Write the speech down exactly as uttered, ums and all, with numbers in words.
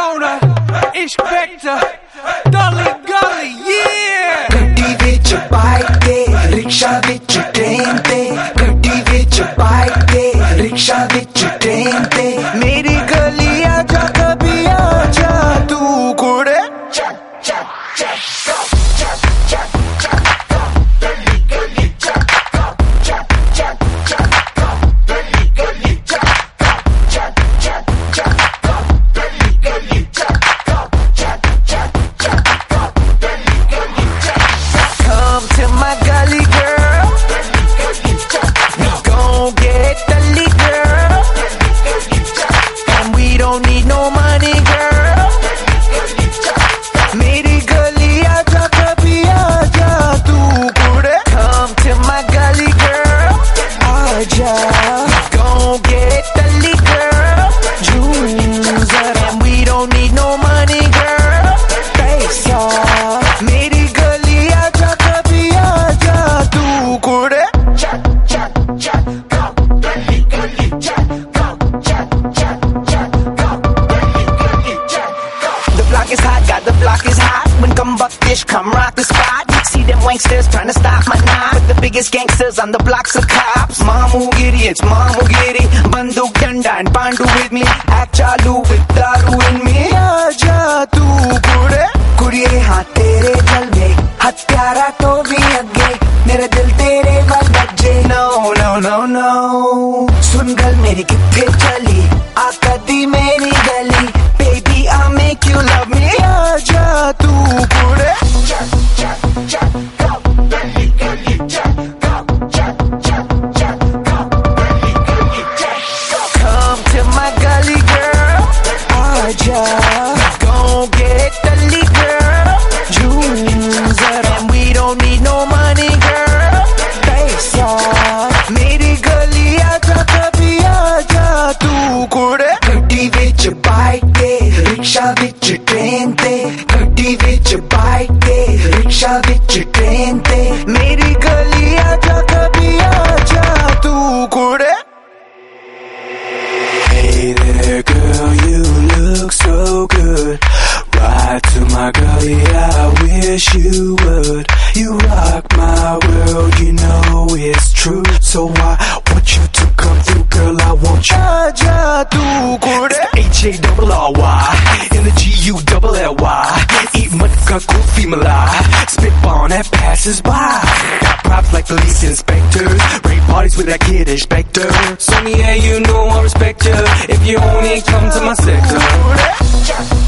owner, inspector, Dolly Gully, yeah. ਗੱਡੀ ਵਿੱਚ bike ਤੇ ਰਿਕਸ਼ਾ ਵਿੱਚ ਟ੍ਰੇਨ ਤੇ ਗੱਡੀ ਵਿੱਚ ਬਾਈਕ ਤੇ ਰਿਕਸ਼ਾ ਵਿੱਚ ਟ੍ਰੇਨ ਤੇ ਮੇਰੀ ਗਲੀ ਆ ਜਾ ਕਭੀ ਆ ਜਾ ਤੂੰ ਕੁੜੇ ਚੱਕ ਚੱਕ ਚੱਕ ਚੱਕ ਚੱਕ ਚੱਕ ਗਲੀ ਗਲੀ ਚੱਕ ਚੱਕ ਚੱਕ ਚੱਕ ਗਲੀ ਗਲੀ ਚੱਕ ਚੱਕ ਚੱਕ ਚੱਕ ਗਲੀ ਗਲੀ ਚੱਕ ਚੱਕ ਚੱਕ ਚੱਕ gully gully come to my gully girl we gon' get gully girl and we don't need no money girl meri gully aaja kabhi aaja tu kude come to my gully girl aaja we gon' get gully girl juice and we don't need no money girl paisa meri gully aaja kabhi aaja tu kude chak chak chak go gully gully chak go chak chak chak go gully gully chak go the block is hot got the block is hot when come buckish come rock the spot see them wanksters trying to stop my knot but the biggest gangsters on the blocks of cops mamu idiots mamu giri banduk danda and pandu with me act chalu with daru in me aaja tu kude kudiye ha tere jalve hatyaara to bhi agge mera dil tere wal bajje no no no no sun gal meri kithe chali aakadi meri gali baby I'll make you love me aaja tu kude chak chak chak go gully gully chak go chak chak chak go gully gully chak go come to my gully girl aaja gon' get gully girl juice and we don't need no money girl paisa meri gully aaja kabhi aaja tu kude ਗੱਡੀ ਵਿੱਚ bike ਤੇ rickshaw ਵਿੱਚ train ਤੇ ਗੱਡੀ ਵਿੱਚ bike ਤੇ rickshaw ਵਿੱਚ train ਤੇ ਮੇਰੀ ਗਲੀ ਆਜਾ ਕਭੀ ਆਜਾ ਤੂੰ ਕੁੜੇ Hey there girl you look so good Ride to my gully I wish you would You rock my world you know it's true So I want you to come through girl I want you Aja tu kude H A double R Y in the G U double L Y Eat mudka kufi malai Spit on that passes by Got props like police inspectors Rape parties with that kid inspector So me yeah you know I respect you If you only come to my sector